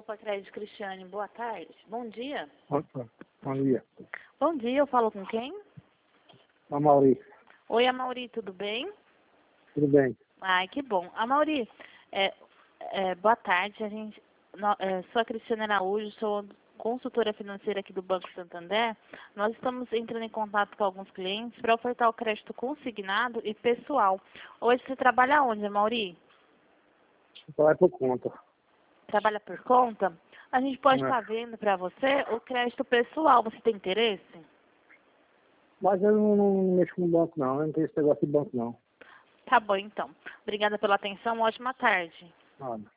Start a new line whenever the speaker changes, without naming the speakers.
Opa, Crédito Cristiane, boa tarde. Bom dia.
Opa, bom dia.
Bom dia, eu falo com quem?
Amauri,
Oi, Amauri, tudo bem?
tudo bem?
Ai, que bom. Amauri, boa tarde. Sou a Cristiane Araújo, sou consultora financeira aqui do Banco Santander. Nós estamos entrando em contato com alguns clientes para ofertar o crédito consignado e pessoal. Hoje você trabalha onde, Amauri?
Vai por conta.
Trabalha por conta? A gente pode
É.
estar vendo para você o crédito pessoal. Você tem interesse?
Mas eu não mexo com banco, não. Eu não tenho esse negócio de banco, não.
Tá bom, então. Obrigada pela atenção. Ótima tarde.
Nada.